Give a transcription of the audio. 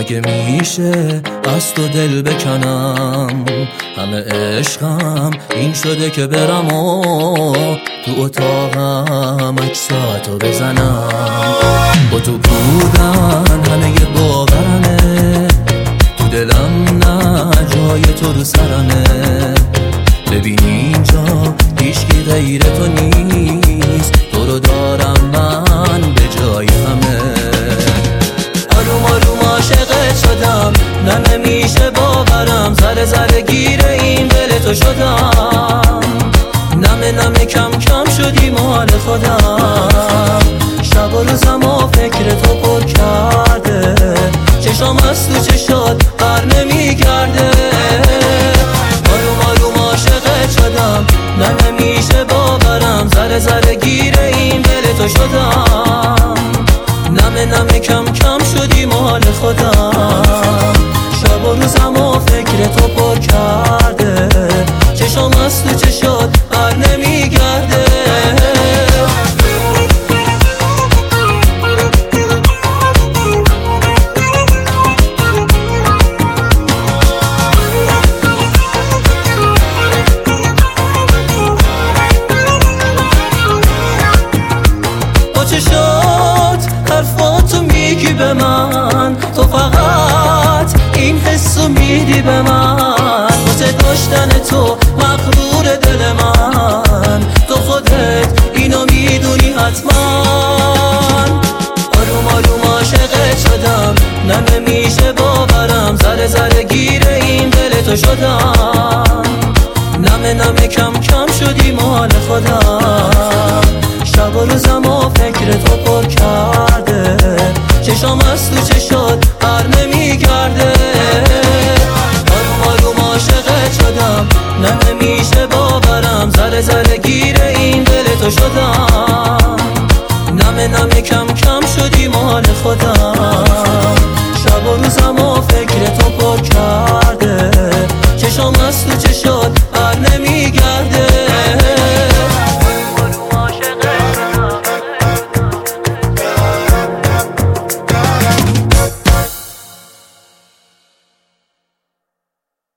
مگه میشه از تو دل بکنم؟ همه عشقم این شده که برم و تو اتاقم عکساتو بزنم. با تو بودن همه باورمه، تو دلم نه جای تو رو سرمه. ببین اینجا هیچکی غیر تو نیست، تو رو دارم من به جای همه. آروم آروم عاشقت شدم، نه نمیشه باورم، ذره ذره گیر این دل تو شدم. نمه نمه کم کم شدی مال خودم، شب و روزم و فکر تو پر کرده، چشام از تو چشات بر نمیگرده. آروم آروم عاشقت شدم، نه نمیشه باورم، ذره ذره گیر این دل تو شدم. نمه نمه کم کم شدی مال خودم، شب و روزم و فکر تو پر کرده، چشام از تو چشات بر نمیگرده. با چشات حرفاتو میگی به من، تو فقط این حسو میدی به من. واسه داشتن تو مغرور دل من، تو خودت اینو میدونی حتما. آروم آروم عاشقت شدم، نه نمیشه باورم، ذره ذره گیر این دل تو شدم. نمه نمه کم کم شدی مال خودم، شب و روزم و فکر تو پر کرده، چشام از تو چشات بر نمیگرده. آروم آروم عاشقت شدم، نه نمیشه باورم، ذره ذره گیر این دل تو شدم. نمه نمه کم کم شدی مال خودم، شب و روزم و فکر تو پر کرده.